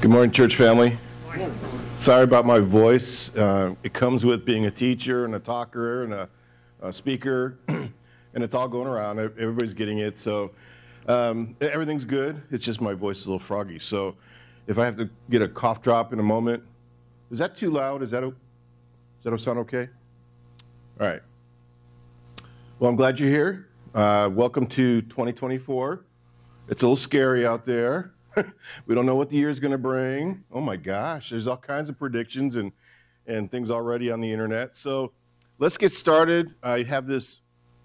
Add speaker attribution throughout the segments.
Speaker 1: Good morning, church family. Sorry about my voice. It comes with being a teacher and a talker and a speaker, and it's all going around. Everybody's getting it, so everything's good. It's just my voice is a little froggy. So if I have to get a cough drop in a moment, is that too loud? Does that sound okay? All right. Well, I'm glad you're here. Welcome to 2024. It's a little scary out there. We don't know what the year is going to bring. Oh my gosh, there's all kinds of predictions and things already on the internet. So let's get started. I have this.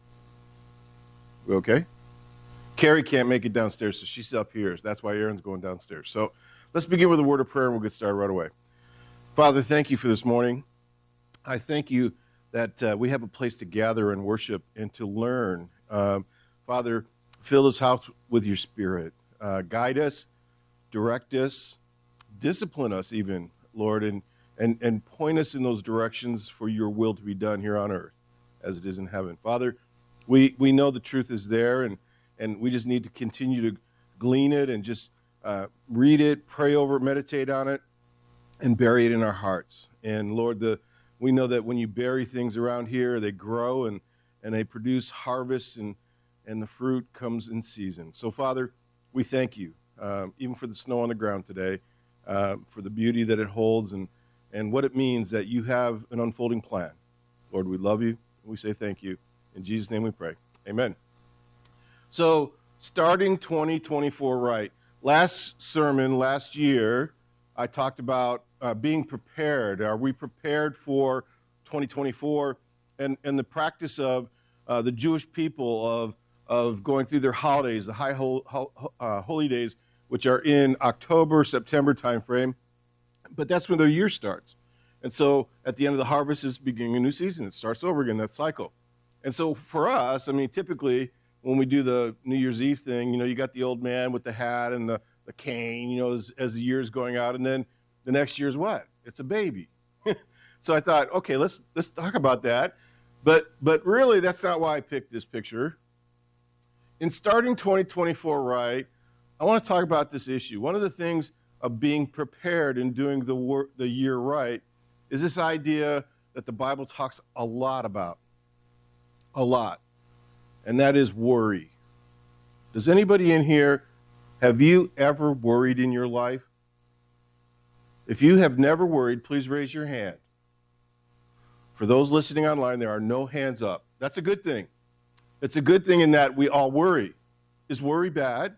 Speaker 1: Okay. Carrie can't make it downstairs, so she's up here. That's why Aaron's going downstairs. So let's begin with a word of prayer and we'll get started right away. Father, thank you for this morning. I thank you that we have a place to gather and worship and to learn. Father, fill this house with your spirit. Guide us, direct us, discipline us even, Lord, and point us in those directions for your will to be done here on earth as it is in heaven. Father, we know the truth is there, and we just need to continue to glean it and just read it, pray over it, meditate on it, and bury it in our hearts. And Lord, we know that when you bury things around here, they grow and they produce harvests, and the fruit comes in season. So, Father, we thank you, even for the snow on the ground today, for the beauty that it holds and what it means that you have an unfolding plan. Lord, we love you. We say thank you. In Jesus' name we pray. Amen. So, starting 2024 right. Last sermon, last year, I talked about being prepared. Are we prepared for 2024? And the practice of the Jewish people of going through their holidays, the high holy days, which are in October, September timeframe. But that's when their year starts. And so at the end of the harvest is beginning a new season. It starts over again, that cycle. And so for us, I mean, typically when we do the New Year's Eve thing, you got the old man with the hat and the cane, as the year's going out. And then the next year's what? It's a baby. So I thought, okay, let's talk about that. But really, that's not why I picked this picture. In starting 2024 right, I want to talk about this issue. One of the things of being prepared and doing the year right is this idea that the Bible talks a lot about. A lot. And that is worry. Does anybody in here, have you ever worried in your life? If you have never worried, please raise your hand. For those listening online, there are no hands up. That's a good thing. It's a good thing in that we all worry. Is worry bad?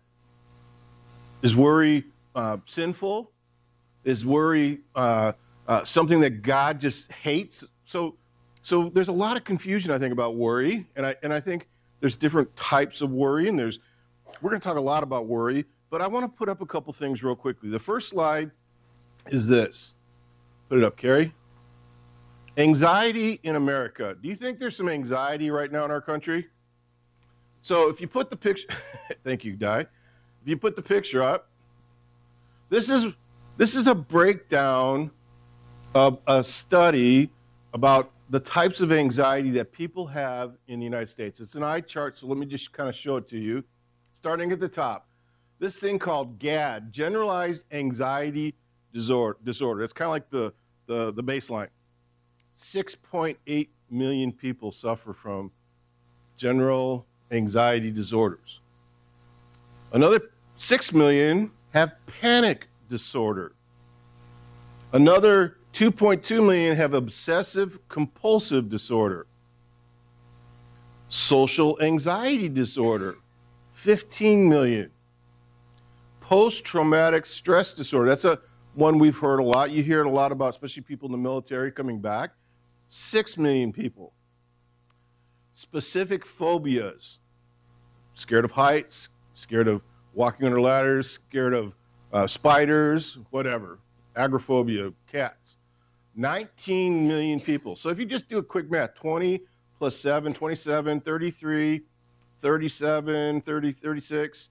Speaker 1: Is worry sinful? Is worry something that God just hates? So there's a lot of confusion, I think, about worry, and I think there's different types of worry, and we're going to talk a lot about worry, but I want to put up a couple things real quickly. The first slide is this. Put it up, Carrie. Anxiety in America. Do you think there's some anxiety right now in our country? So if you put the picture, thank you, Di. If you put the picture up, this is a breakdown of a study about the types of anxiety that people have in the United States. It's an eye chart, so let me just kind of show it to you. Starting at the top, this thing called GAD, Generalized Anxiety Disorder. It's kind of like the baseline. 6.8 million people suffer from general anxiety disorders. Another 6 million have panic disorder. Another 2.2 million have obsessive compulsive disorder. Social anxiety disorder, 15 million. Post-traumatic stress disorder, that's one we've heard a lot. You hear it a lot about, especially people in the military coming back. 6 million people. Specific phobias, scared of heights, scared of walking under ladders, scared of spiders, whatever. Agoraphobia, cats. 19 million people. So if you just do a quick math, 20 plus 7, 27, 33, 37, 30, 36,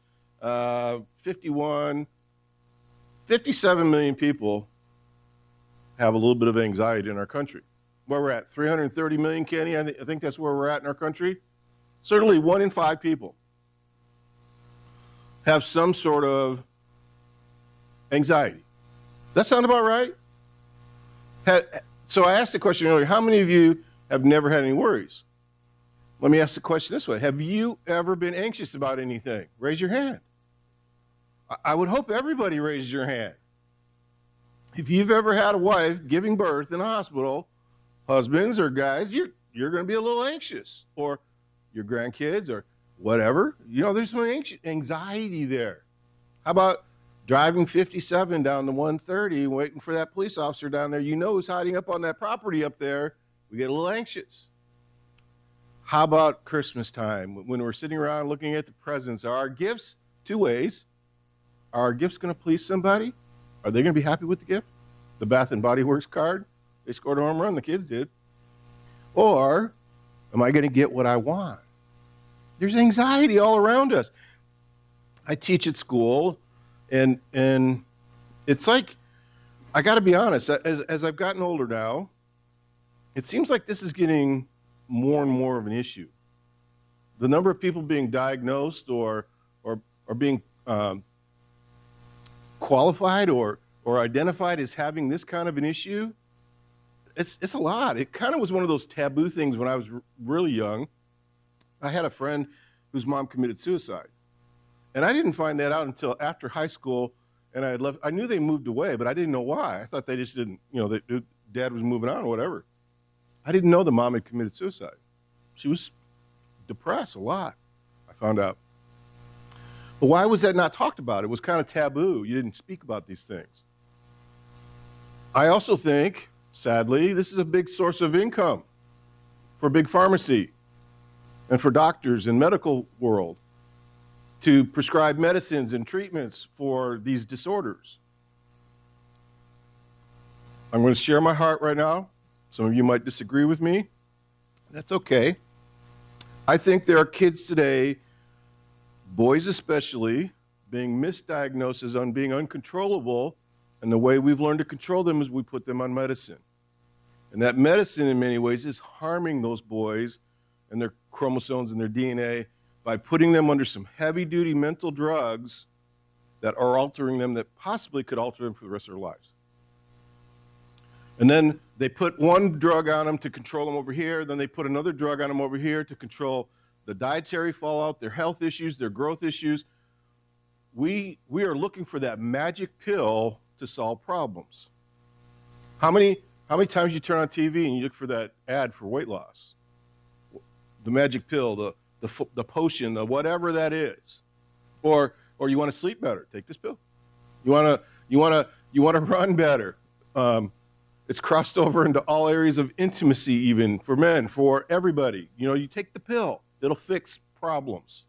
Speaker 1: 51, 57 million people have a little bit of anxiety in our country. Where we're at, 330 million, Kenny? I think that's where we're at in our country. Certainly 1 in 5 people have some sort of anxiety. That sound about right? So I asked the question earlier, how many of you have never had any worries? Let me ask the question this way. Have you ever been anxious about anything? Raise your hand. I would hope everybody raises your hand. If you've ever had a wife giving birth in a hospital, husbands or guys, you're going to be a little anxious, or your grandkids or whatever. There's some anxiety there. How about driving 57 down the 130, waiting for that police officer down there who's hiding up on that property up there? We get a little anxious. How about Christmas time when we're sitting around looking at the presents? Are our gifts two ways? Are our gifts going to please somebody? Are they going to be happy with the gift? The Bath and Body Works card? They scored a home run, the kids did. Or am I going to get what I want? There's anxiety all around us. I teach at school, and it's like, I got to be honest, as I've gotten older now, it seems like this is getting more and more of an issue. The number of people being diagnosed or being qualified or identified as having this kind of an issue, it's a lot. It kind of was one of those taboo things when I was really young. I had a friend whose mom committed suicide, and I didn't find that out until after high school, and I had left. I knew they moved away, but I didn't know why. I thought they just didn't, dad was moving on or whatever. I didn't know the mom had committed suicide. She was depressed a lot, I found out. But why was that not talked about? It was kind of taboo. You didn't speak about these things. I also think, sadly, this is a big source of income for big pharmacy and for doctors in medical world to prescribe medicines and treatments for these disorders. I'm going to share my heart right now. Some of you might disagree with me. That's okay. I think there are kids today, boys especially, being misdiagnosed as being uncontrollable, and the way we've learned to control them is we put them on medicine. And that medicine, in many ways, is harming those boys and their chromosomes and their DNA by putting them under some heavy-duty mental drugs that are altering them, that possibly could alter them for the rest of their lives. And then they put one drug on them to control them over here, then they put another drug on them over here to control the dietary fallout, their health issues, their growth issues. We are looking for that magic pill to solve problems. How many times you turn on TV and you look for that ad for weight loss? The magic pill, the potion, the whatever that is. Or you want to sleep better, take this pill. You want to run better. It's crossed over into all areas of intimacy, even for men, for everybody. You take the pill, it'll fix problems.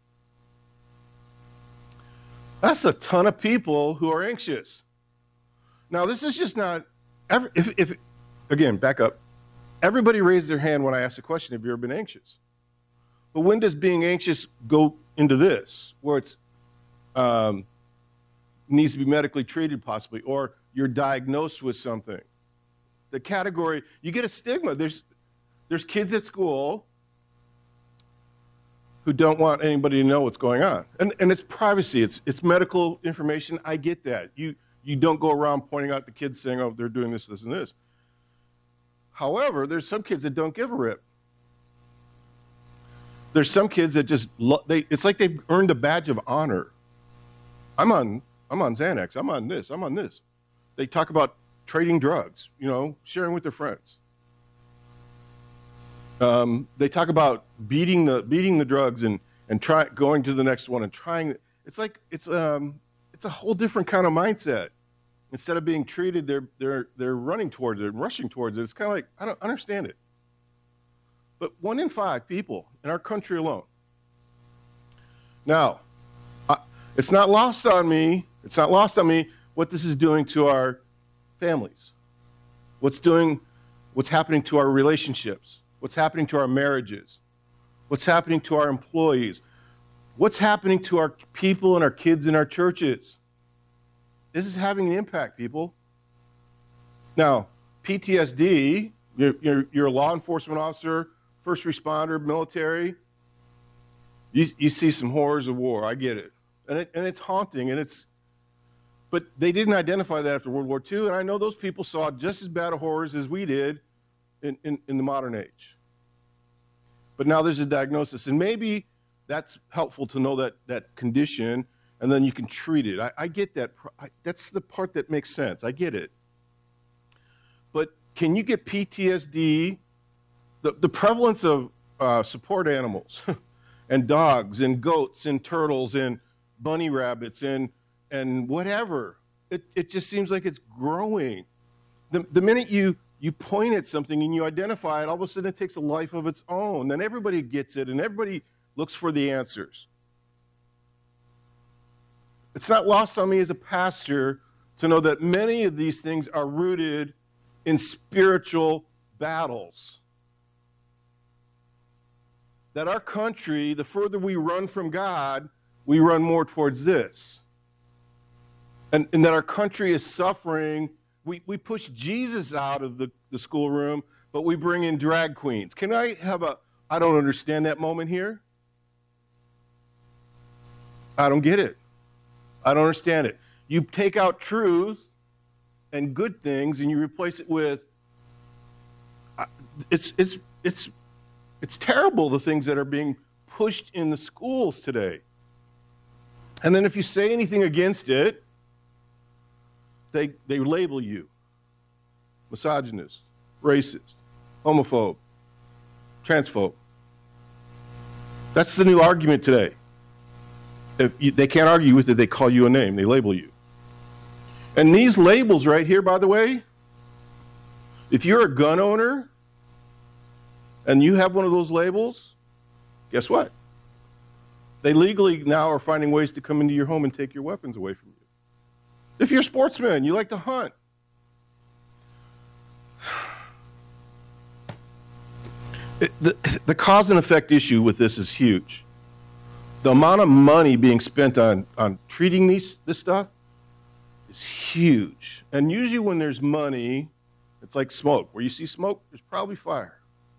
Speaker 1: That's a ton of people who are anxious. Now, this is just not, again, back up. Everybody raised their hand when I asked the question, have you ever been anxious? But when does being anxious go into this, where it's needs to be medically treated possibly, or you're diagnosed with something? The category, you get a stigma. There's kids at school who don't want anybody to know what's going on. And it's privacy, it's medical information. I get that. You don't go around pointing out the kids saying, oh, they're doing this, this, and this. However, there's some kids that don't give a rip. There's some kids that just, it's like they've earned a badge of honor. I'm on Xanax, I'm on this. They talk about trading drugs, sharing with their friends. They talk about beating the drugs and going to the next one and trying. It's like it's a whole different kind of mindset. Instead of being treated, they're running towards it and rushing towards it. It's kind of like, I don't understand it. But 1 in 5 people in our country alone. Now, it's not lost on me. It's not lost on me what this is doing to our families. What's happening to our relationships? What's happening to our marriages? What's happening to our employees? What's happening to our people and our kids in our churches? This is having an impact, people. Now, PTSD, you're a law enforcement officer, first responder, military. You see some horrors of war. I get it. And it's haunting, and it's But they didn't identify that after World War II, and I know those people saw just as bad horrors as we did in the modern age. But now there's a diagnosis, and maybe that's helpful to know that condition, and then you can treat it. I get that. That's the part that makes sense. I get it. But can you get PTSD? The prevalence of support animals and dogs and goats and turtles and bunny rabbits and whatever, it just seems like it's growing. The minute you point at something and you identify it, all of a sudden it takes a life of its own. Then everybody gets it and everybody looks for the answers. It's not lost on me as a pastor to know that many of these things are rooted in spiritual battles. That our country, the further we run from God, we run more towards this. And that our country is suffering. We push Jesus out of the schoolroom, but we bring in drag queens. Can I have I don't understand that moment here? I don't get it. I don't understand it. You take out truth and good things and you replace it with, it's terrible, the things that are being pushed in the schools today. And then if you say anything against it, they label you misogynist, racist, homophobe, transphobe. That's the new argument today. If they can't argue with it, they call you a name, they label you. And these labels right here, by the way, if you're a gun owner and you have one of those labels, guess what? They legally now are finding ways to come into your home and take your weapons away from you. If you're a sportsman, you like to hunt. The cause and effect issue with this is huge. The amount of money being spent on treating this stuff is huge. And usually when there's money, it's like smoke. Where you see smoke, there's probably fire.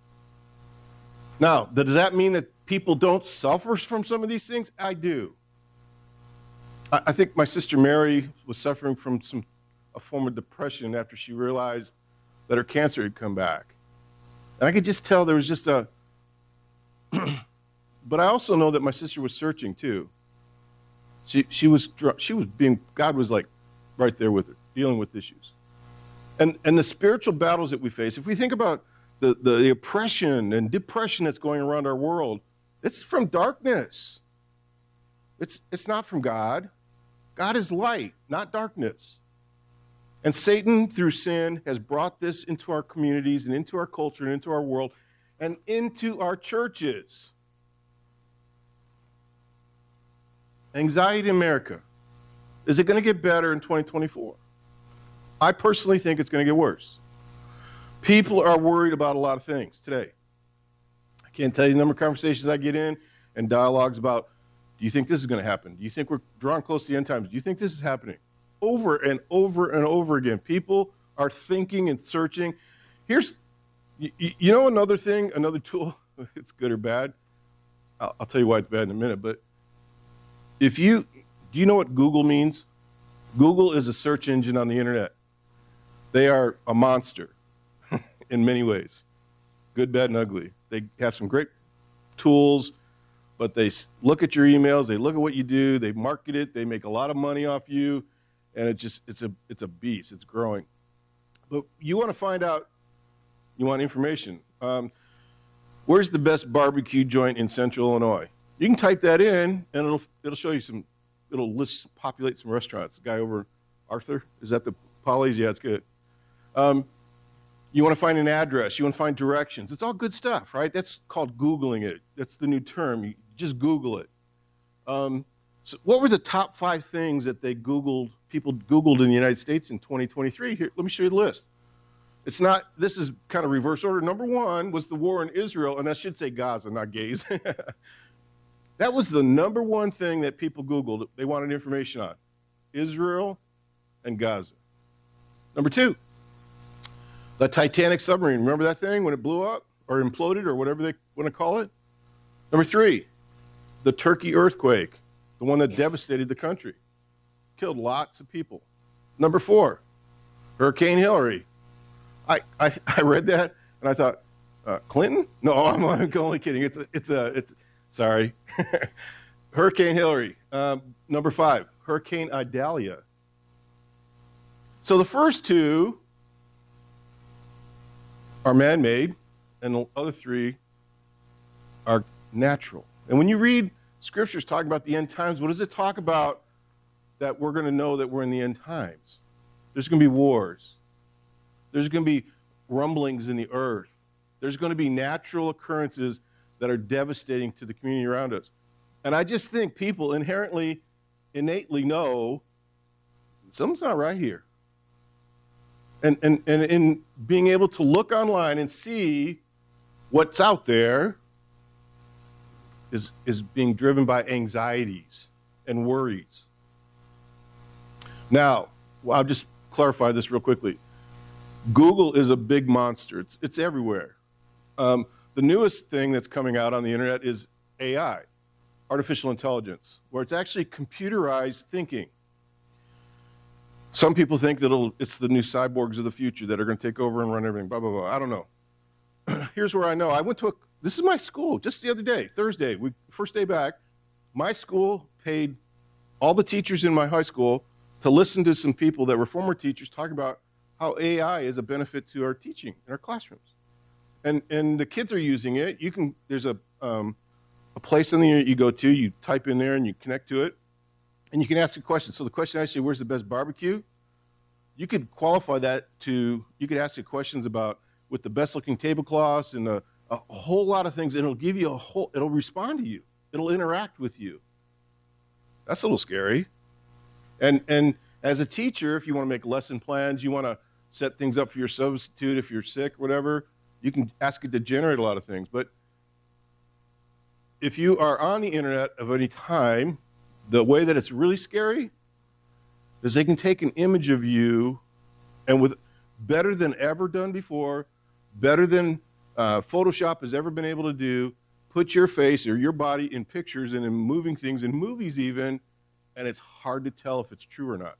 Speaker 1: Now, does that mean that people don't suffer from some of these things? I do. I think my sister Mary was suffering from a form of depression after she realized that her cancer had come back. And I could just tell there was just a... But I also know that my sister was searching too. She was being, God was like right there with her, dealing with issues. And the spiritual battles that we face, if we think about the oppression and depression that's going around our world, it's from darkness. It's not from God. God is light, not darkness. And Satan, through sin, has brought this into our communities and into our culture and into our world and into our churches. Anxiety in America. Is it going to get better in 2024? I personally think it's going to get worse. People are worried about a lot of things today. I can't tell you the number of conversations I get in and dialogues about, do you think this is going to happen? Do you think we're drawing close to the end times? Do you think this is happening? Over and over and over again. People are thinking and searching. Here's, you know, another thing, another tool, it's good or bad. I'll tell you why it's bad in a minute, but do you know what Google means? Google is a search engine on the internet. They are a monster in many ways, good, bad, and ugly. They have some great tools, but they look at your emails, they look at what you do, they market it, they make a lot of money off you, and it's a beast. It's growing. But you want to find out, you want information. Where's the best barbecue joint in Central Illinois? You can type that in, and it'll show you it'll populate some restaurants. The guy over, Arthur, is that the Polly's? Yeah, it's good. You want to find an address. You want to find directions. It's all good stuff, right? That's called Googling it. That's the new term. You just Google it. So what were the top 5 things that people Googled in the United States in 2023? Here, let me show you the list. This is kind of reverse order. Number 1 was the war in Israel, and that should say Gaza, not gays. That was the number 1 thing that people Googled. They wanted information on. Israel and Gaza. Number 2, the Titanic submarine. Remember that thing when it blew up or imploded or whatever they want to call it? Number 3, the Turkey earthquake, the one that devastated the country. killed lots of people. Number 4, Hurricane Hillary. I read that and I thought, Clinton? No, I'm only kidding. It's sorry. Hurricane Hillary. Number 5, Hurricane Idalia. So the first 2 are man-made, and the other 3 are natural. And when you read scriptures talking about the end times, what does it talk about that we're going to know that we're in the end times? There's going to be wars. There's going to be rumblings in the earth. There's going to be natural occurrences that are devastating to the community around us. And I just think people innately know something's not right here. And in being able to look online and see what's out there is being driven by anxieties and worries. Now, I'll just clarify this real quickly. Google is a big monster. It's everywhere. The newest thing that's coming out on the internet is AI, artificial intelligence, where it's actually computerized thinking. Some people think that it's the new cyborgs of the future that are going to take over and run everything, blah, blah, blah. I don't know. Here's where I know. I went to this is my school just the other day, Thursday, first day back. My school paid all the teachers in my high school to listen to some people that were former teachers talking about how AI is a benefit to our teaching in our classrooms. And the kids are using it. There's a place on the internet you go to, you type in there and you connect to it, and you can ask a question. So the question actually, where's the best barbecue? You could qualify that you could ask it questions about with the best looking tablecloths and a whole lot of things, and it'll give you it'll respond to you. It'll interact with you. That's a little scary. And as a teacher, if you want to make lesson plans, you want to set things up for your substitute if you're sick, whatever, you can ask it to generate a lot of things. But if you are on the internet of any time, the way that it's really scary is they can take an image of you and with better than ever done before, better than Photoshop has ever been able to do, put your face or your body in pictures and in moving things, in movies even, and it's hard to tell if it's true or not.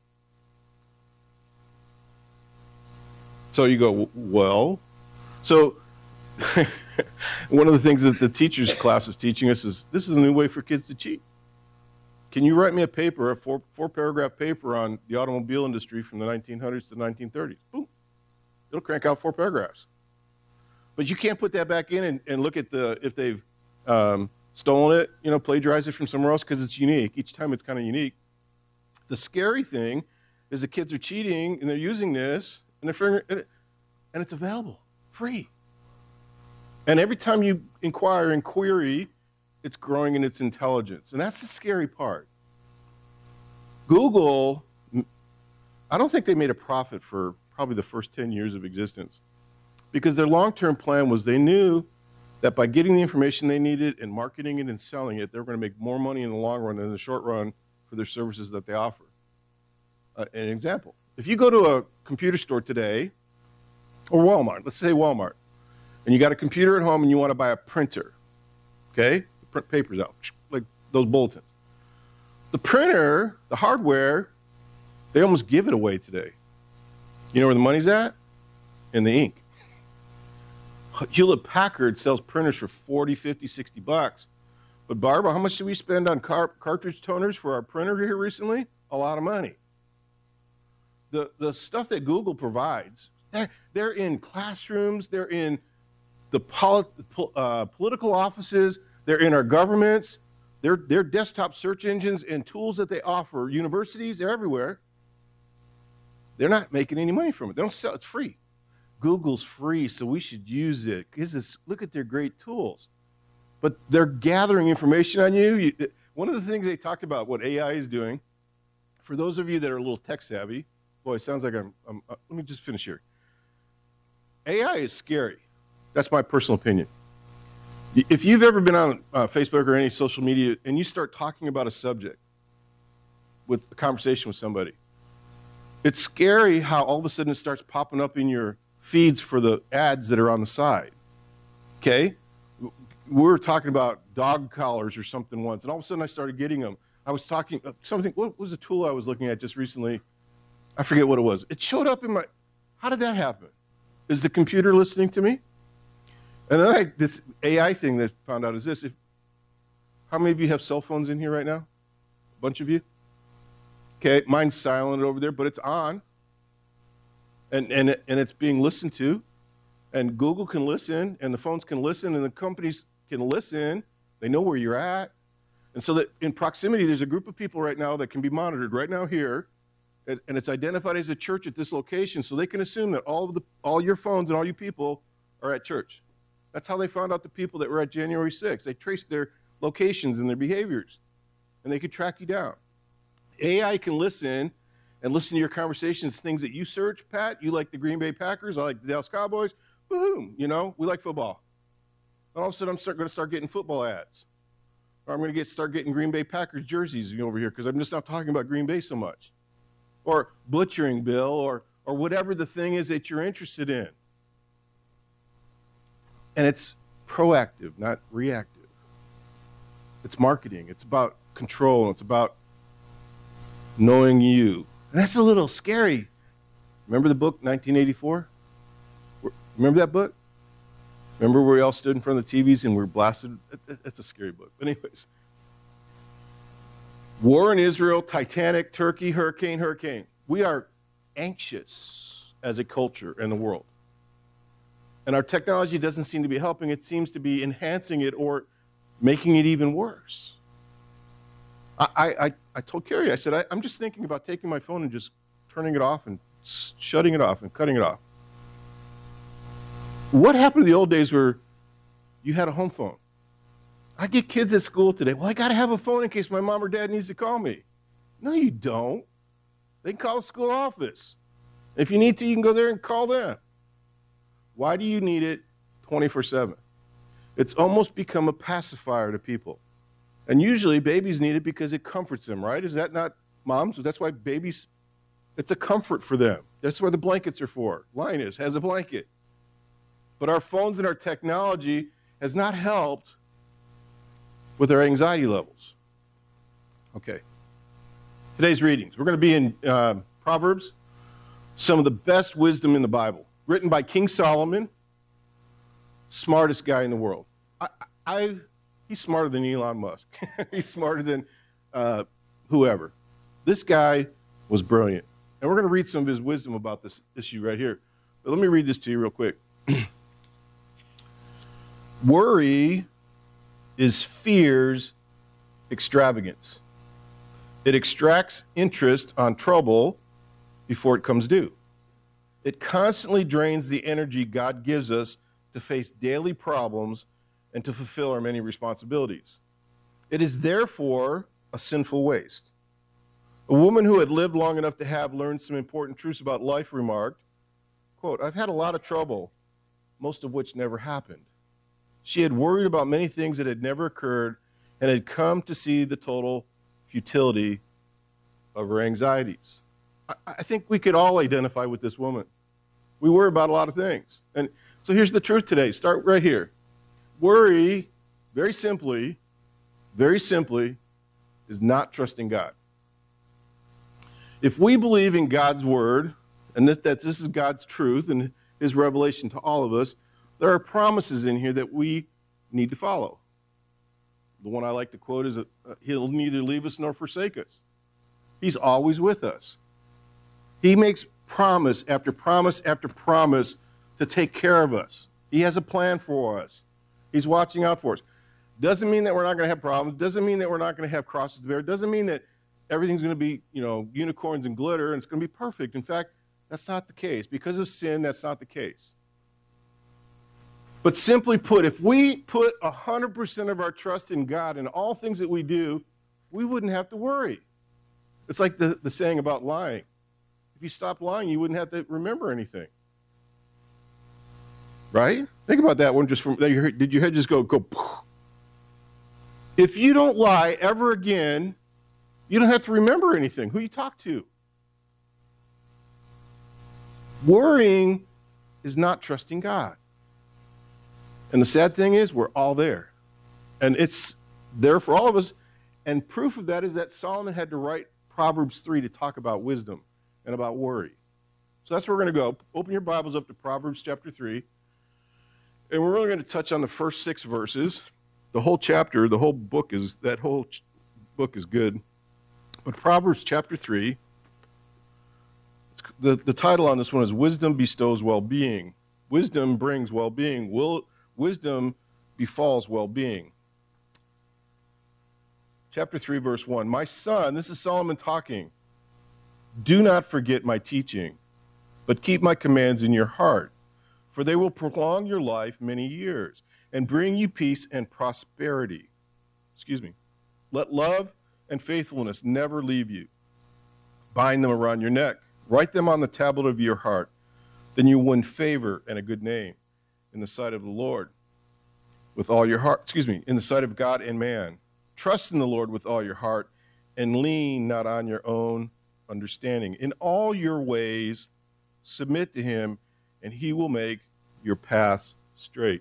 Speaker 1: So you go, well, so one of the things that the teacher's class is teaching us is this is a new way for kids to cheat. Can you write me a paper, a four-paragraph paper on the automobile industry from the 1900s to the 1930s? Boom. It'll crank out 4 paragraphs. But you can't put that back in and look at if they've stolen it, plagiarized it from somewhere else because it's unique. Each time it's kind of unique. The scary thing is the kids are cheating and they're using this and they're figuring it, and it's available, free. And every time you inquire and query, it's growing in its intelligence. And that's the scary part. Google, I don't think they made a profit for probably the first 10 years of existence because their long-term plan was they knew that by getting the information they needed and marketing it and selling it, they were going to make more money in the long run than in the short run for their services that they offer. An example, if you go to a computer store today, or Walmart, let's say Walmart, and you got a computer at home and you want to buy a printer, okay? Print papers out, like those bulletins. The printer, the hardware, they almost give it away today. You know where the money's at? In the ink. Hewlett-Packard sells printers for 40, 50, 60 bucks. But Barbara, how much did we spend on cartridge toners for our printer here recently? A lot of money. The stuff that Google provides, they're in classrooms, they're in the political offices, they're in our governments, they're desktop search engines and tools that they offer. Universities, they're everywhere. They're not making any money from it. They don't sell, it's free. Google's free, so we should use it. Look at their great tools. But they're gathering information on you. One of the things they talked about, what AI is doing, for those of you that are a little tech savvy, boy, it sounds like let me just finish here. AI is scary. That's my personal opinion. If you've ever been on Facebook or any social media and you start talking about a subject with a conversation with somebody, it's scary how all of a sudden it starts popping up in your feeds for the ads that are on the side, okay? We were talking about dog collars or something once, and all of a sudden I started getting them. I was talking something. What was the tool I was looking at just recently? I forget what it was. It showed up in my. How did that happen? Is the computer listening to me? And then this AI thing that I found out is this. How many of you have cell phones in here right now? A bunch of you? Okay, mine's silent over there, but it's on. And it's being listened to. And Google can listen, and the phones can listen, and the companies can listen. They know where you're at. And so that in proximity, there's a group of people right now that can be monitored right now here. And it's identified as a church at this location, so they can assume that all your phones and all you people are at church. That's how they found out the people that were at January 6th. They traced their locations and their behaviors, and they could track you down. AI can listen and listen to your conversations, things that you search. Pat, you like the Green Bay Packers, I like the Dallas Cowboys. Boom, we like football. And all of a sudden, I'm going to start getting football ads. Or I'm going to start getting Green Bay Packers jerseys over here because I'm just not talking about Green Bay so much. Or butchering bill, or whatever the thing is that you're interested in. And it's proactive, not reactive. It's marketing. It's about control. It's about knowing you. And that's a little scary. Remember the book, 1984? Remember that book? Remember where we all stood in front of the TVs and we were blasted? It's a scary book. But anyways. War in Israel, Titanic, Turkey, hurricane. We are anxious as a culture in the world. And our technology doesn't seem to be helping. It seems to be enhancing it or making it even worse. I told Carrie, I said, I'm just thinking about taking my phone and just turning it off and shutting it off and cutting it off. What happened to the old days where you had a home phone? I get kids at school today. Well, I got to have a phone in case my mom or dad needs to call me. No, you don't. They can call the school office. If you need to, you can go there and call them. Why do you need it 24/7? It's almost become a pacifier to people. And usually babies need it because it comforts them, right? Is that not moms? That's why babies, it's a comfort for them. That's where the blankets are for. Linus has a blanket. But our phones and our technology has not helped with our anxiety levels. Okay. Today's readings. We're going to be in Proverbs, some of the best wisdom in the Bible, written by King Solomon, smartest guy in the world. He's smarter than Elon Musk. He's smarter than whoever. This guy was brilliant. And we're going to read some of his wisdom about this issue right here. But let me read this to you real quick. Worry is fear's extravagance. It extracts interest on trouble before it comes due. It constantly drains the energy God gives us to face daily problems and to fulfill our many responsibilities. It is therefore a sinful waste. A woman who had lived long enough to have learned some important truths about life remarked, quote, "I've had a lot of trouble, most of which never happened." She had worried about many things that had never occurred and had come to see the total futility of her anxieties. I think we could all identify with this woman. We worry about a lot of things. And so here's the truth today. Start right here. Worry, very simply, is not trusting God. If we believe in God's word and that this is God's truth and his revelation to all of us, there are promises in here that we need to follow. The one I like to quote is that he'll neither leave us nor forsake us. He's always with us. He makes promise after promise after promise to take care of us. He has a plan for us. He's watching out for us. Doesn't mean that we're not going to have problems. Doesn't mean that we're not going to have crosses to bear. Doesn't mean that everything's going to be, unicorns and glitter and it's going to be perfect. In fact, that's not the case. Because of sin, that's not the case. But simply put, if we put 100% of our trust in God in all things that we do, we wouldn't have to worry. It's like the saying about lying. If you stopped lying, you wouldn't have to remember anything. Right? Think about that one just from, did your head just go? If you don't lie ever again, you don't have to remember anything, who you talk to. Worrying is not trusting God. And the sad thing is, we're all there. And it's there for all of us. And proof of that is that Solomon had to write Proverbs 3 to talk about wisdom and about worry. So that's where we're going to go. Open your Bibles up to Proverbs chapter 3. And we're only going to touch on the first 6 verses. The whole chapter, the whole book is, that whole book is good. But Proverbs chapter 3, the title on this one is Wisdom Bestows Well-Being. Wisdom brings well-being. Wisdom befalls well-being. Chapter 3, verse 1. My son, this is Solomon talking, do not forget my teaching, but keep my commands in your heart, for they will prolong your life many years and bring you peace and prosperity. Let love and faithfulness never leave you. Bind them around your neck. Write them on the tablet of your heart. Then you win favor and a good name in the sight of the Lord with all your heart. In the sight of God and man. Trust in the Lord with all your heart and lean not on your own understanding. In all your ways, submit to him, and he will make your paths straight.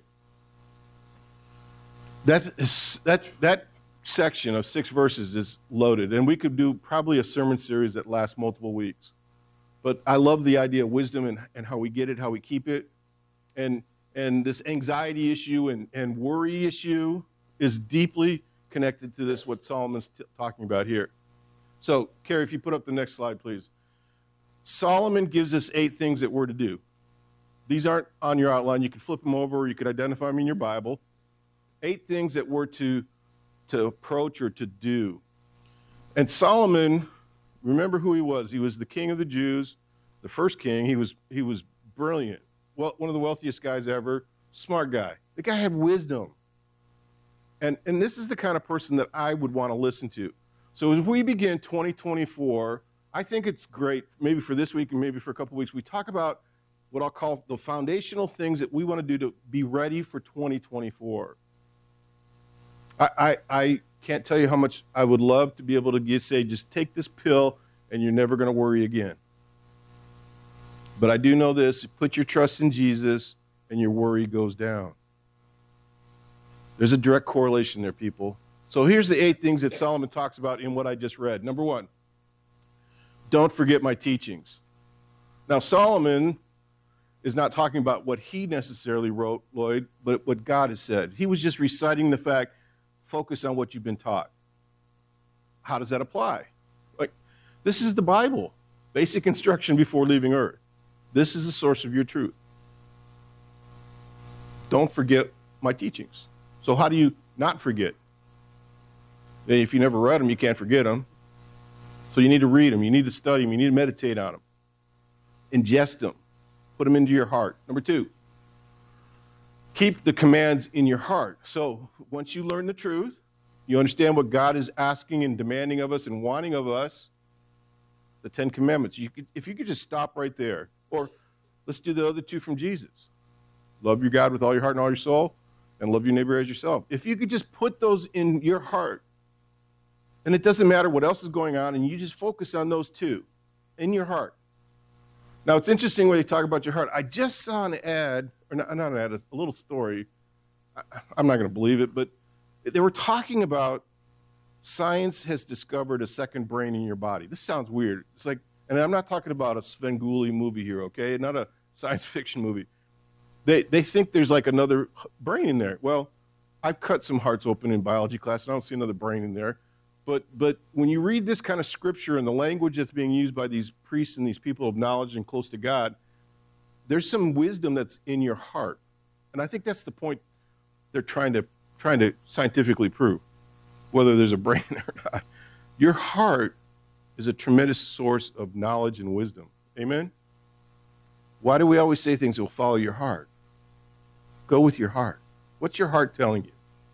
Speaker 1: That section of 6 verses is loaded, and we could do probably a sermon series that lasts multiple weeks. But I love the idea of wisdom and how we get it, how we keep it. And this anxiety issue and worry issue is deeply connected to this, what Solomon's talking about here. So, Carrie, if you put up the next slide, please. Solomon gives us 8 things that we're to do. These aren't on your outline. You can flip them over, or you could identify them in your Bible. 8 things that we're to approach or to do. And Solomon, remember who he was. He was the king of the Jews, the first king. He was brilliant. Well, one of the wealthiest guys ever, smart guy. The guy had wisdom. And this is the kind of person that I would want to listen to. So as we begin 2024, I think it's great, maybe for this week and maybe for a couple weeks, we talk about what I'll call the foundational things that we want to do to be ready for 2024. I can't tell you how much I would love to be able to say, just take this pill and you're never going to worry again. But I do know this, put your trust in Jesus and your worry goes down. There's a direct correlation there, people. So here's the 8 things that Solomon talks about in what I just read. Number 1, don't forget my teachings. Now, Solomon is not talking about what he necessarily wrote, Lloyd, but what God has said. He was just reciting the fact, focus on what you've been taught. How does that apply? This is the Bible, basic instruction before leaving earth. This is the source of your truth. Don't forget my teachings. So how do you not forget? If you never read them, you can't forget them. So you need to read them. You need to study them. You need to meditate on them. Ingest them. Put them into your heart. Number 2, keep the commands in your heart. So once you learn the truth, you understand what God is asking and demanding of us and wanting of us, the 10 commandments. If you could just stop right there. Or let's do the other 2 from Jesus. Love your God with all your heart and all your soul, and love your neighbor as yourself. If you could just put those in your heart, and it doesn't matter what else is going on, and you just focus on those 2 in your heart. Now, it's interesting when you talk about your heart. I just saw an ad, or not an ad, a little story. I'm not going to believe it, but they were talking about science has discovered a second brain in your body. This sounds weird. It's like, and I'm not talking about a Svengoolie movie here, okay? Not a science fiction movie. They think there's like another brain in there. Well, I've cut some hearts open in biology class, and I don't see another brain in there. But when you read this kind of scripture and the language that's being used by these priests and these people of knowledge and close to God, there's some wisdom that's in your heart. And I think that's the point they're trying to scientifically prove, whether there's a brain or not. Your heart is a tremendous source of knowledge and wisdom. Amen? Why do we always say things will follow your heart? Go with your heart. What's your heart telling you?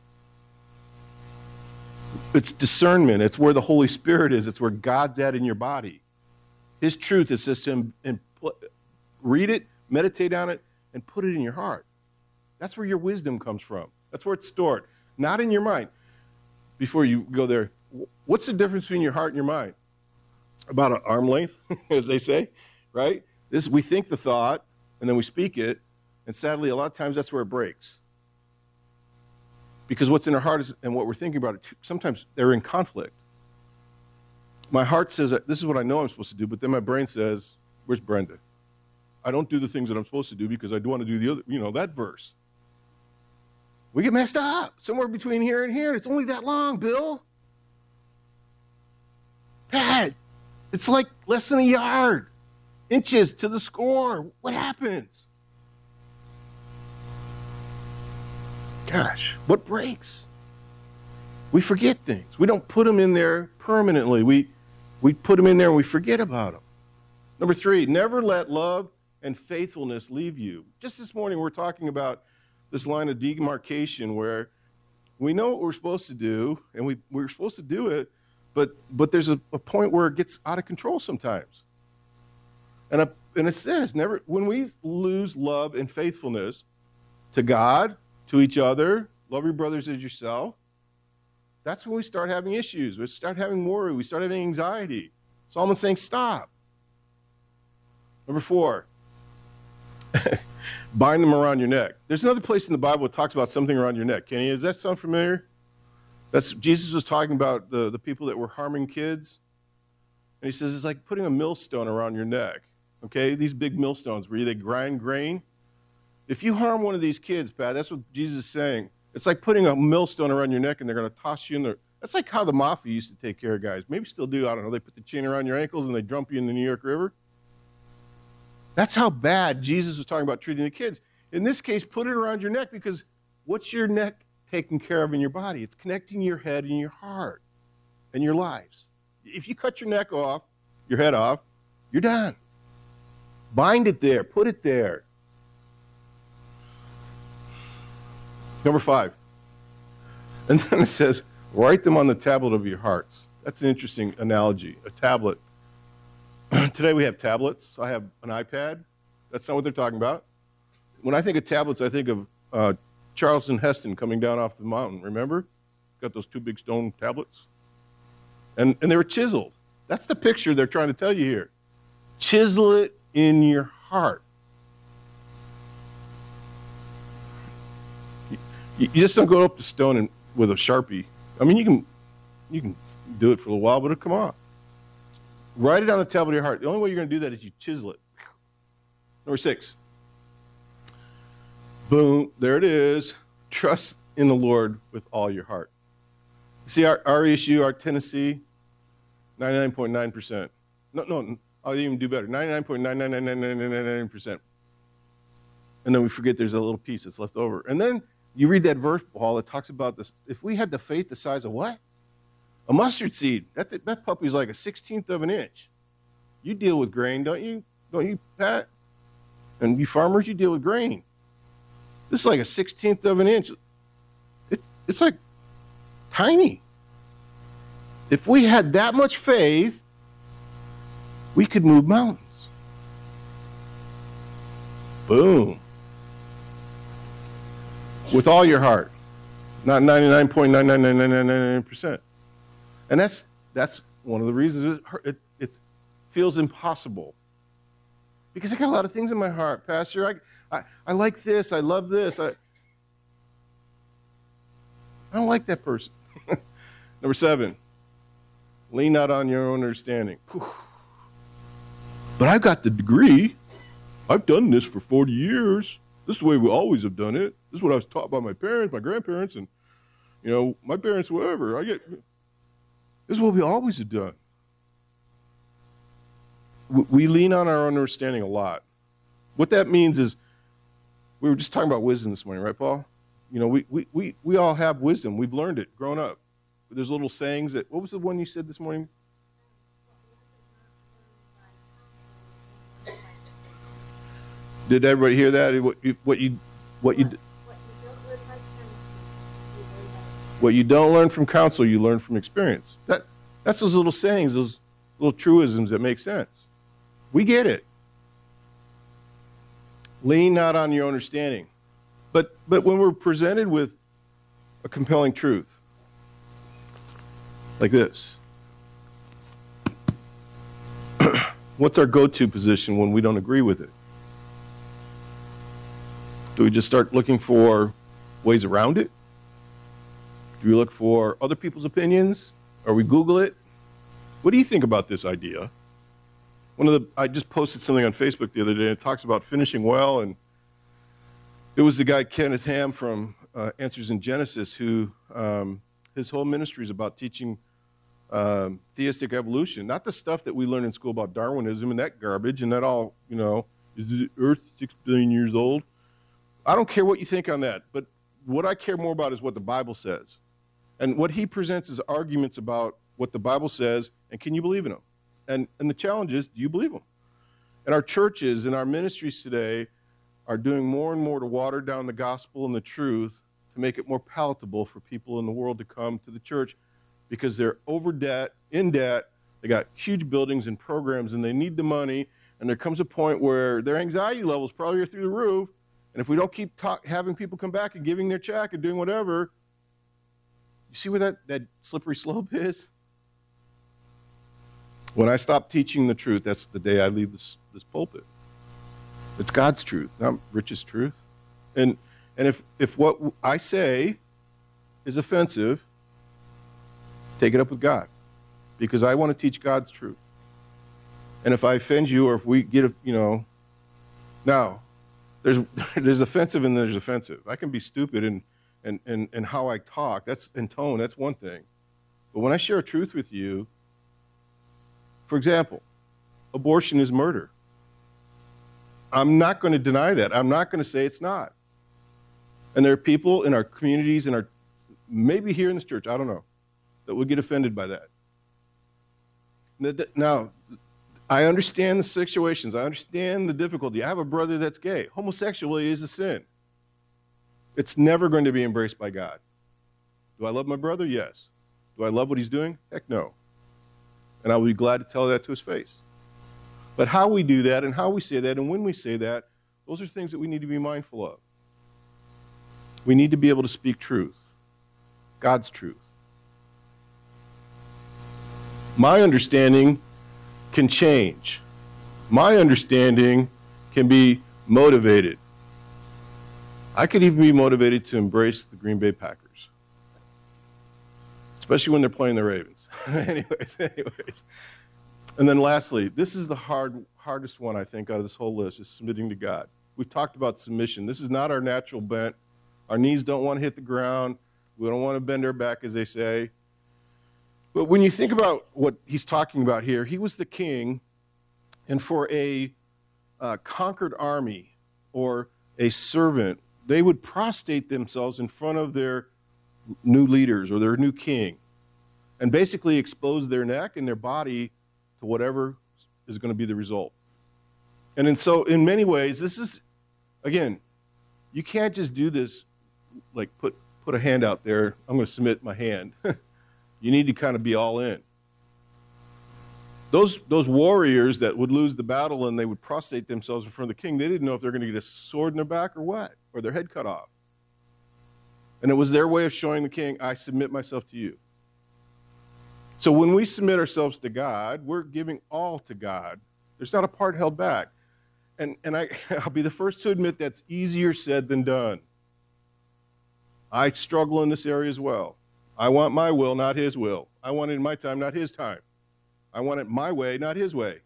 Speaker 1: It's discernment. It's where the Holy Spirit is. It's where God's at in your body. His truth is just him, and read it, meditate on it, and put it in your heart. That's where your wisdom comes from. That's where it's stored, not in your mind. Before you go there, what's the difference between your heart and your mind? About an arm length, as they say, right? We think the thought, and then we speak it, and sadly, a lot of times that's where it breaks. Because what's in our heart is, and what we're thinking about, sometimes they're in conflict. My heart says, this is what I know I'm supposed to do, but then my brain says, where's Brenda? I don't do the things that I'm supposed to do because I do want to do the other, that verse. We get messed up somewhere between here and here. It's only that long, Bill. Pat, it's like less than a yard, inches to the score. What happens? Gosh, what breaks? We forget things. We don't put them in there permanently. We put them in there and we forget about them. Number 3, never let love and faithfulness leave you. Just this morning, we're talking about this line of demarcation where we know what we're supposed to do, and we're supposed to do it, but there's a point where it gets out of control sometimes. And it says, never, when we lose love and faithfulness to God, to each other, love your brothers as yourself, that's when we start having issues. We start having worry. We start having anxiety. Solomon's saying, stop. Number 4, bind them around your neck. There's another place in the Bible that talks about something around your neck. Kenny, does that sound familiar? Jesus was talking about the people that were harming kids. And he says, it's like putting a millstone around your neck. Okay, these big millstones where they grind grain. If you harm one of these kids, Pat, that's what Jesus is saying. It's like putting a millstone around your neck and they're going to toss you in there. That's like how the mafia used to take care of guys. Maybe still do, I don't know. They put the chain around your ankles and they dump you in the New York River. That's how bad Jesus was talking about treating the kids. In this case, put it around your neck because what's your neck taking care of in your body? It's connecting your head and your heart and your lives. If you cut your neck off, your head off, you're done. Bind it there. Put it there. Number 5. And then it says, write them on the tablet of your hearts. That's an interesting analogy, a tablet. Today we have tablets. I have an iPad. That's not what they're talking about. When I think of tablets, I think of Charleston Heston coming down off the mountain, remember? Got those 2 big stone tablets. And they were chiseled. That's the picture they're trying to tell you here. Chisel it in your heart. You just don't go up to stone with a Sharpie. I mean, you can do it for a while, but it'll come off. Write it on the tablet of your heart. The only way you're going to do that is you chisel it. Number 6. Boom, there it is. Trust in the Lord with all your heart. See, our issue, our tendency, 99.9%. No, I'll even do better. 99.9999999%. And then we forget there's a little piece that's left over. And then you read that verse, Paul, that talks about this. If we had the faith the size of what? A mustard seed. That puppy's like a 16th of an inch. You deal with grain, don't you? Don't you, Pat? And you farmers, you deal with grain. This is like a 16th of an inch. It's like tiny. If we had that much faith, we could move mountains. Boom. With all your heart, not 99.99999%. And that's one of the reasons it feels impossible. Because I got a lot of things in my heart, Pastor. I like this. I love this. I don't like that person. Number 7, lean not on your own understanding. Whew. But I've got the degree. I've done this for 40 years. This is the way we always have done it. This is what I was taught by my parents, my grandparents, and my parents, whatever. This is what we always have done. We lean on our understanding a lot. What that means is, we were just talking about wisdom this morning, right, Paul? We all have wisdom. We've learned it growing up. There's little sayings that, what was the one you said this morning? Did everybody hear that? What you don't learn from counsel, you learn from experience. That's those little sayings, those little truisms that make sense. We get it. Lean not on your understanding. But when we're presented with a compelling truth, like this, what's our go-to position when we don't agree with it? Do we just start looking for ways around it? Do we look for other people's opinions? Or we Google it? What do you think about this idea? I just posted something on Facebook the other day. It talks about finishing well, and it was the guy Kenneth Ham from Answers in Genesis who his whole ministry is about teaching theistic evolution, not the stuff that we learn in school about Darwinism and that garbage and that all, is the Earth 6 billion years old? I don't care what you think on that, but what I care more about is what the Bible says. And what he presents is arguments about what the Bible says, and can you believe in them? And the challenge is, do you believe them? And our churches and our ministries today are doing more and more to water down the gospel and the truth to make it more palatable for people in the world to come to the church because they're in debt, they got huge buildings and programs, and they need the money, and there comes a point where their anxiety levels probably are through the roof, and if we don't keep having people come back and giving their check and doing whatever, you see where that slippery slope is? When I stop teaching the truth, that's the day I leave this pulpit. It's God's truth, not Rich's truth. And if what I say is offensive, take it up with God, because I want to teach God's truth. And if I offend you, or if we get now there's offensive and there's offensive. I can be stupid in how I talk. That's in tone. That's one thing. But when I share a truth with you, for example, abortion is murder. I'm not going to deny that. I'm not going to say it's not. And there are people in our communities and maybe here in this church, I don't know, that would get offended by that. Now, I understand the situations. I understand the difficulty. I have a brother that's gay. Homosexuality is a sin. It's never going to be embraced by God. Do I love my brother? Yes. Do I love what he's doing? Heck no. And I will be glad to tell that to his face. But how we do that and how we say that and when we say that, those are things that we need to be mindful of. We need to be able to speak truth, God's truth. My understanding can change. My understanding can be motivated. I could even be motivated to embrace the Green Bay Packers, especially when they're playing the Ravens. anyways. And then lastly, this is the hardest one, I think, out of this whole list, is submitting to God. We've talked about submission. This is not our natural bent. Our knees don't want to hit the ground. We don't want to bend our back, as they say. But when you think about what he's talking about here, he was the king, and for a conquered army or a servant, they would prostrate themselves in front of their new leaders or their new king and basically expose their neck and their body to whatever is going to be the result. And so in many ways, this is, again, you can't just do this, like put a hand out there, I'm going to submit my hand. You need to kind of be all in. Those warriors that would lose the battle and they would prostrate themselves in front of the king, they didn't know if they're going to get a sword in their back or what, or their head cut off. And it was their way of showing the king, I submit myself to you. So when we submit ourselves to God, we're giving all to God. There's not a part held back. And I'll be the first to admit that's easier said than done. I struggle in this area as well. I want my will, not his will. I want it in my time, not his time. I want it my way, not his way.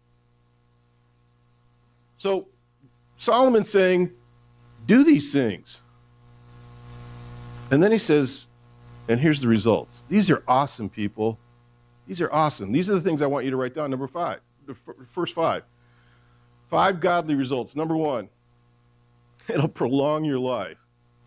Speaker 1: So Solomon's saying, do these things. And then he says, and here's the results. These are awesome, people. These are awesome. These are the things I want you to write down. Number 5, the first 5. 5 godly results. Number 1, it'll prolong your life.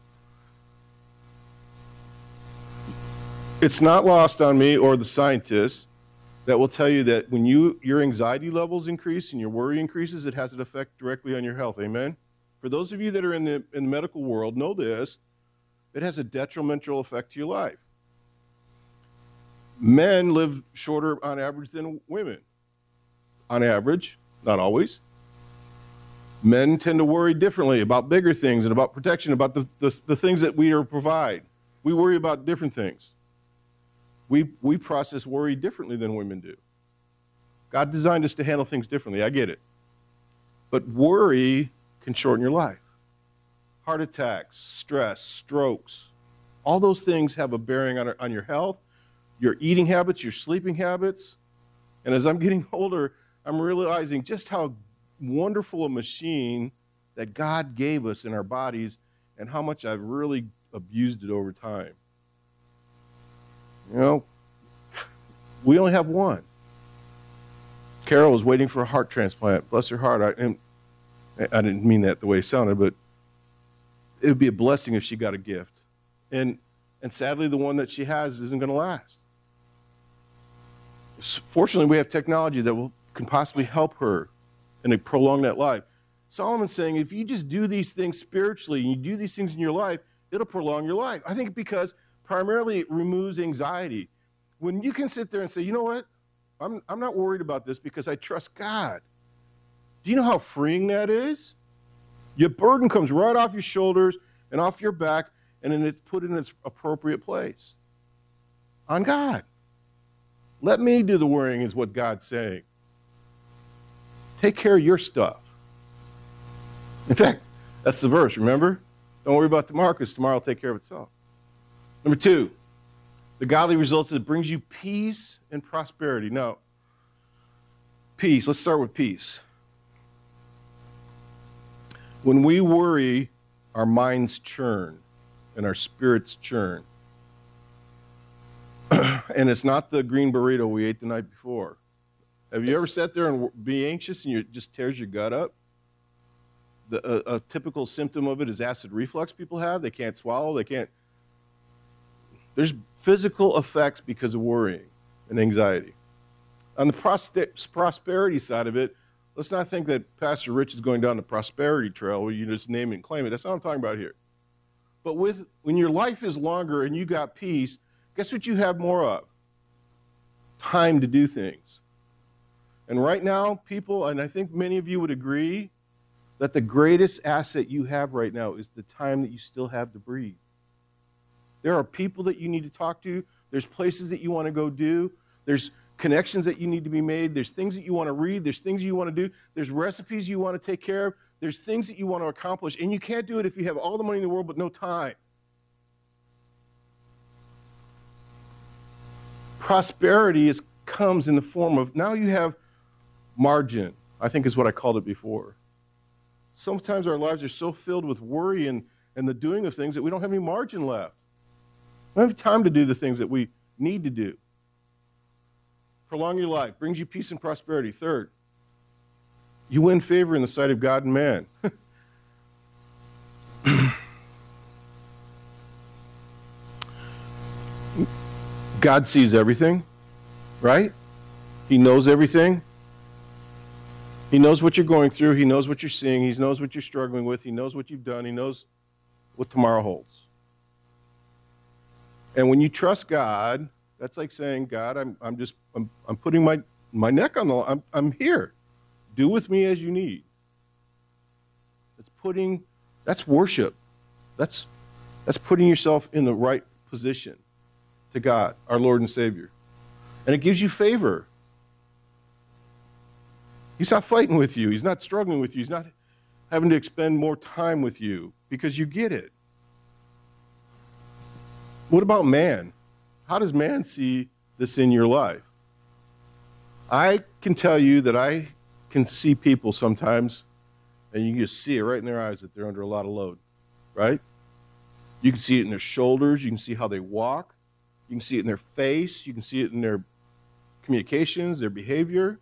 Speaker 1: It's not lost on me or the scientists that will tell you that when your anxiety levels increase and your worry increases, it has an effect directly on your health. Amen? For those of you that are in the medical world, know this. It has a detrimental effect to your life. Men live shorter on average than women. On average, not always. Men tend to worry differently about bigger things and about protection, about the things that we provide. We worry about different things. We process worry differently than women do. God designed us to handle things differently. I get it. But worry can shorten your life. Heart attacks, stress, strokes, All those things have a bearing on your health, your eating habits, your sleeping habits. And as I'm getting older, I'm realizing just how wonderful a machine that God gave us in our bodies and how much I've really abused it over time. You know, we only have one. Carol was waiting for a heart transplant. Bless her heart. I didn't mean that the way it sounded, but it would be a blessing if she got a gift. And sadly, the one that she has isn't going to last. Fortunately, we have technology that can possibly help her and prolong that life. Solomon's saying if you just do these things spiritually and you do these things in your life, it'll prolong your life. I think because primarily it removes anxiety. When you can sit there and say, you know what, I'm not worried about this because I trust God. Do you know how freeing that is? Your burden comes right off your shoulders and off your back, and then it's put in its appropriate place. On God. Let me do the worrying is what God's saying. Take care of your stuff. In fact, that's the verse, remember? Don't worry about tomorrow because tomorrow will take care of itself. Number 2, the godly results that brings you peace and prosperity. Now, peace, let's start with peace. When we worry, our minds churn and our spirits churn. And it's not the green burrito we ate the night before. Have you ever sat there and be anxious and it just tears your gut up? A typical symptom of it is acid reflux people have. They can't swallow. There's physical effects because of worrying and anxiety. On the prosperity side of it, let's not think that Pastor Rich is going down the prosperity trail where you just name it and claim it. That's not what I'm talking about here. But when your life is longer and you got peace, guess what you have more of? Time to do things. And right now, people, and I think many of you would agree, that the greatest asset you have right now is the time that you still have to breathe. There are people that you need to talk to. There's places that you want to go do. There's connections that you need to be made. There's things that you want to read. There's things you want to do. There's recipes you want to take care of. There's things that you want to accomplish. And you can't do it if you have all the money in the world but no time. Prosperity comes in the form of, now you have margin, I think is what I called it before. Sometimes our lives are so filled with worry and the doing of things that we don't have any margin left. We don't have time to do the things that we need to do. Prolong your life, brings you peace and prosperity. 3rd, you win favor in the sight of God and man. God sees everything, right? He knows everything. He knows what you're going through. He knows what you're seeing. He knows what you're struggling with. He knows what you've done. He knows what tomorrow holds. And when you trust God, that's like saying, God, I'm putting my neck on the line. I'm here. Do with me as you need. That's worship. That's putting yourself in the right position to God, our Lord and Savior. And it gives you favor. He's not fighting with you. He's not struggling with you. He's not having to expend more time with you because you get it. What about man? How does man see this in your life? I can tell you that I can see people sometimes, and you can just see it right in their eyes that they're under a lot of load, right? You can see it in their shoulders. You can see how they walk. You can see it in their face. You can see it in their communications, their behavior.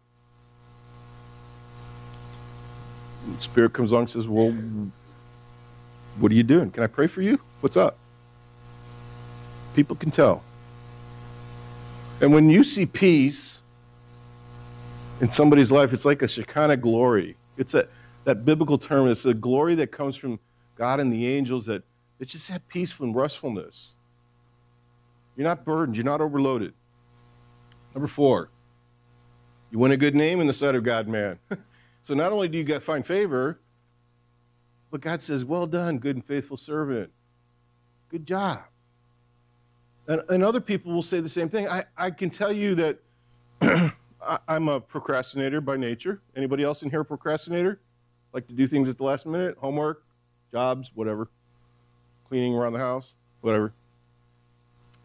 Speaker 1: The Spirit comes along and says, well, what are you doing? Can I pray for you? What's up? People can tell. And when you see peace in somebody's life, it's like a Shekinah glory. It's that biblical term. It's a glory that comes from God and the angels that it's just that peaceful and restfulness. You're not burdened. You're not overloaded. Number 4, you win a good name in the sight of God, man. So not only do you find favor, but God says, well done, good and faithful servant. Good job. And other people will say the same thing. I can tell you that I'm a procrastinator by nature. Anybody else in here a procrastinator? Like to do things at the last minute? Homework, jobs, whatever. Cleaning around the house, whatever.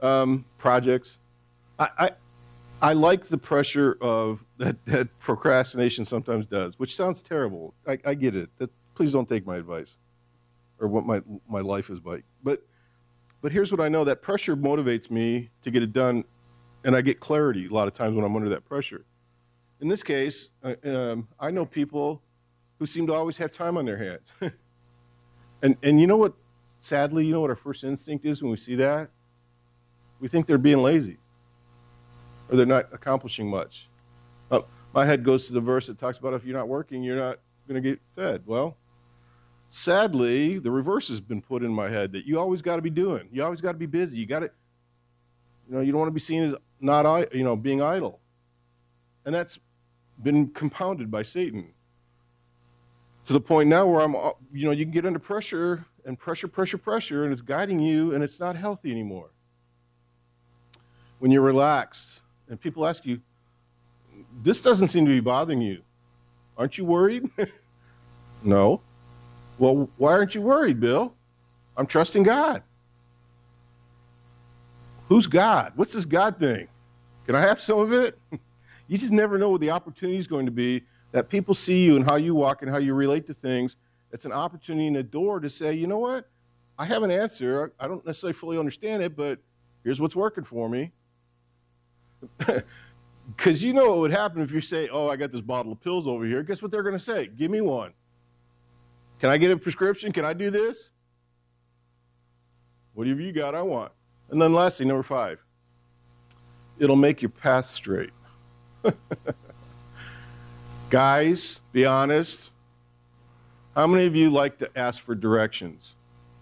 Speaker 1: projects. I like the pressure of that procrastination sometimes does, which sounds terrible. I get it. Please don't take my advice or what my life is like. But here's what I know: that pressure motivates me to get it done, and I get clarity a lot of times when I'm under that pressure. In this case, I know people who seem to always have time on their hands, and you know what? Sadly, you know what our first instinct is when we see that? We think they're being lazy, or they're not accomplishing much. My head goes to the verse that talks about if you're not working, you're not going to get fed. Well, sadly, the reverse has been put in my head that you always got to be doing. You always got to be busy. You got to, you don't want to be seen as not, being idle. And that's been compounded by Satan to the point now where you can get under pressure and pressure, and it's guiding you, and it's not healthy anymore. When you're relaxed and people ask you, this doesn't seem to be bothering you. Aren't you worried? No. Well, why aren't you worried, Bill? I'm trusting God. Who's God? What's this God thing? Can I have some of it? You just never know what the opportunity is going to be, that people see you and how you walk and how you relate to things. It's an opportunity and a door to say, you know what? I have an answer. I don't necessarily fully understand it, but here's what's working for me. Because you know what would happen if you say, oh, I got this bottle of pills over here. Guess what they're going to say? Give me one. Can I get a prescription? Can I do this? Whatever you got, I want. And then lastly, number 5, it'll make your path straight. Guys, be honest. How many of you like to ask for directions?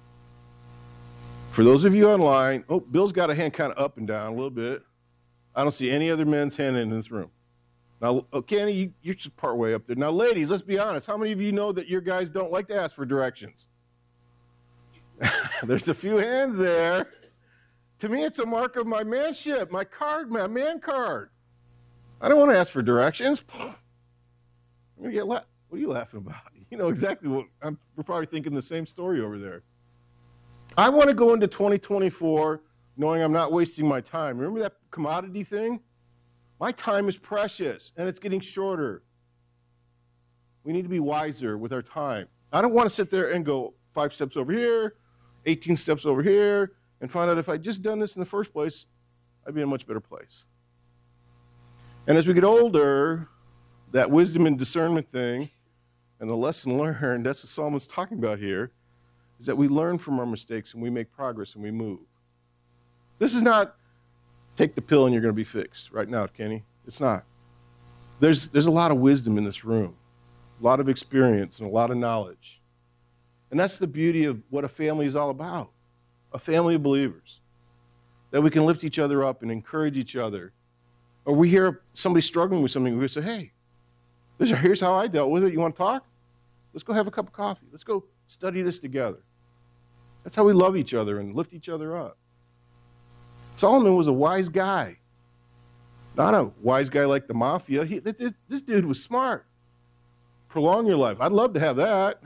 Speaker 1: For those of you online, Bill's got a hand kind of up and down a little bit. I don't see any other men's hand in this room. Now, Kenny, you're just part way up there. Now, ladies, let's be honest. How many of you know that your guys don't like to ask for directions? There's a few hands there. To me, it's a mark of my manship, my man card. I don't want to ask for directions. I'm gonna get what are you laughing about? You know exactly what we're probably thinking the same story over there. I want to go into 2024 knowing I'm not wasting my time. Remember that commodity thing? My time is precious, and it's getting shorter. We need to be wiser with our time. I don't want to sit there and go 5 steps over here, 18 steps over here, and find out if I'd just done this in the first place, I'd be in a much better place. And as we get older, that wisdom and discernment thing and the lesson learned, that's what Solomon's talking about here, is that we learn from our mistakes and we make progress and we move. This is not take the pill and you're going to be fixed right now, Kenny. It's not. There's a lot of wisdom in this room, a lot of experience and a lot of knowledge. And that's the beauty of what a family is all about, a family of believers, that we can lift each other up and encourage each other. Or we hear somebody struggling with something, we say, hey, here's how I dealt with it. You want to talk? Let's go have a cup of coffee. Let's go study this together. That's how we love each other and lift each other up. Solomon was a wise guy, not a wise guy like the mafia. This dude was smart. Prolong your life. I'd love to have that.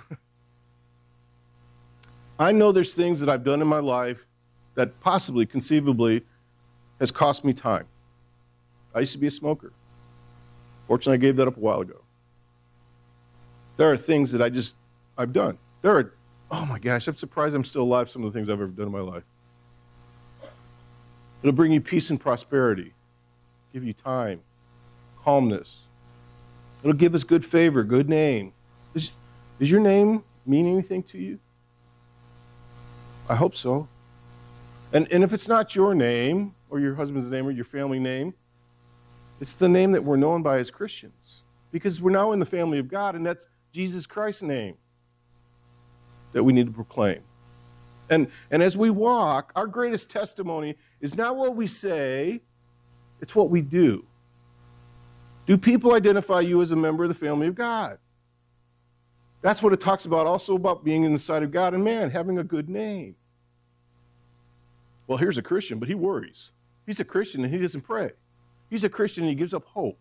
Speaker 1: I know there's things that I've done in my life that possibly, conceivably, has cost me time. I used to be a smoker. Fortunately, I gave that up a while ago. There are things that I've done. Oh my gosh, I'm surprised I'm still alive, some of the things I've ever done in my life. It'll bring you peace and prosperity, give you time, calmness. It'll give us good favor, good name. Does your name mean anything to you? I hope so. And if it's not your name or your husband's name or your family name, it's the name that we're known by as Christians, because we're now in the family of God, and that's Jesus Christ's name that we need to proclaim. And as we walk, our greatest testimony is not what we say, it's what we do. Do people identify you as a member of the family of God? That's what it talks about, also about being in the sight of God and man, having a good name. Well, here's a Christian, but he worries. He's a Christian and he doesn't pray. He's a Christian and he gives up hope.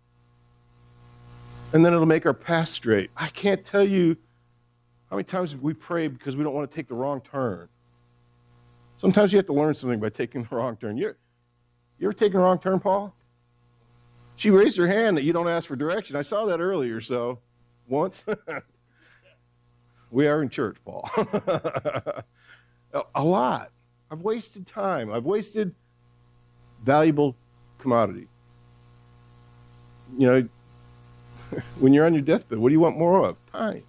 Speaker 1: And then it'll make our path straight. I can't tell you how many times we pray because we don't want to take the wrong turn. Sometimes you have to learn something by taking the wrong turn. You ever taken a wrong turn, Paul? She raised her hand that you don't ask for direction. I saw that earlier, so once. We are in church, Paul. A lot. I've wasted time. I've wasted valuable commodity. You know, when you're on your deathbed, what do you want more of? Time.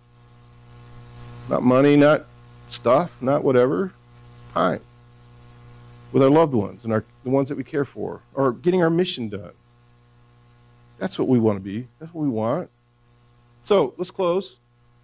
Speaker 1: Not money, not stuff, not whatever. Time. With our loved ones and the ones that we care for, or getting our mission done. That's what we want to be. That's what we want. So let's close.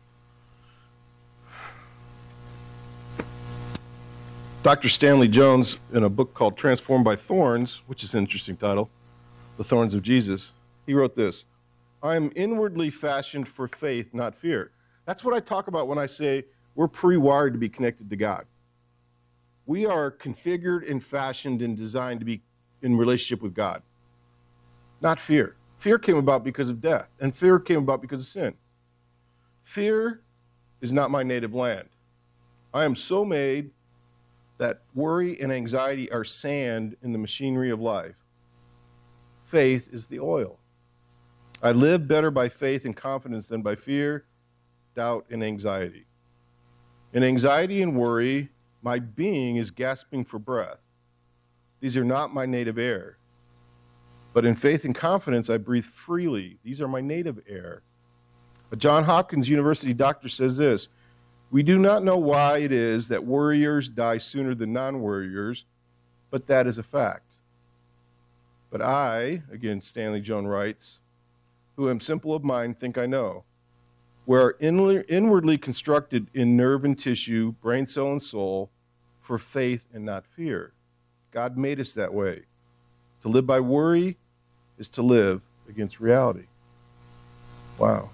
Speaker 1: Dr. Stanley Jones, in a book called Transformed by Thorns, which is an interesting title, The Thorns of Jesus, he wrote this: I am inwardly fashioned for faith, not fear. That's what I talk about when I say we're pre-wired to be connected to God. We are configured and fashioned and designed to be in relationship with God, not fear. Fear came about because of death, and fear came about because of sin. Fear is not my native land. I am so made that worry and anxiety are sand in the machinery of life. Faith is the oil. I live better by faith and confidence than by fear, doubt, and anxiety. In anxiety and worry, my being is gasping for breath. These are not my native air. But in faith and confidence, I breathe freely. These are my native air. A Johns Hopkins University doctor says this: we do not know why it is that worriers die sooner than non-worriers, but that is a fact. But I, again, Stanley Jones writes, who am simple of mind, think I know. We are inwardly constructed in nerve and tissue, brain cell and soul, for faith and not fear. God made us that way. To live by worry is to live against reality. Wow.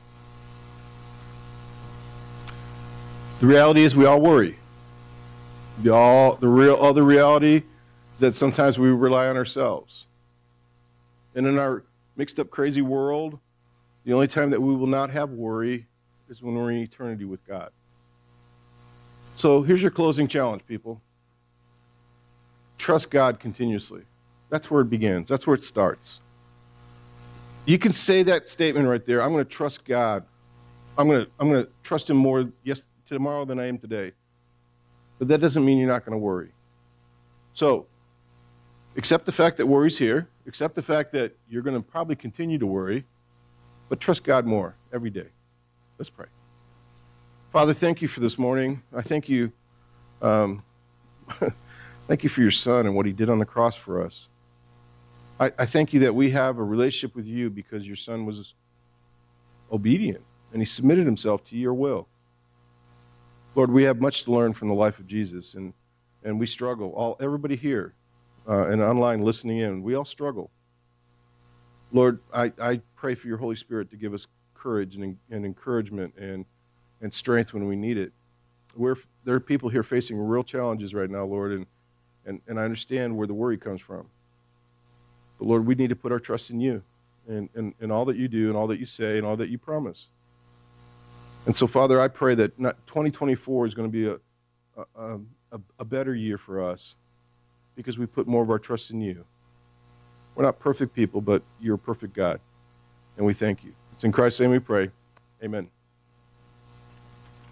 Speaker 1: The reality is we all worry. The other reality is that sometimes we rely on ourselves. And in our mixed up, crazy world, the only time that we will not have worry is when we're in eternity with God. So here's your closing challenge, people. Trust God continuously. That's where it begins. That's where it starts. You can say that statement right there. I'm going to trust God. I'm going to trust Him more tomorrow than I am today. But that doesn't mean you're not going to worry. So accept the fact that worry's here. Accept the fact that you're going to probably continue to worry. But trust God more every day. Let's pray. Father, thank you for this morning. I thank you. Thank you for your Son and what He did on the cross for us. I thank you that we have a relationship with you because your Son was obedient and He submitted Himself to your will. Lord, we have much to learn from the life of Jesus, and we struggle. Everybody here and online listening in, we all struggle. Lord, I pray for your Holy Spirit to give us courage and encouragement and strength when we need it. There are people here facing real challenges right now, Lord, and I understand where the worry comes from. But Lord, we need to put our trust in you and all that you do and all that you say and all that you promise. And so, Father, I pray that 2024 is going to be a better year for us because we put more of our trust in you. We're not perfect people, but you're a perfect God, and we thank you. It's in Christ's name we pray. Amen.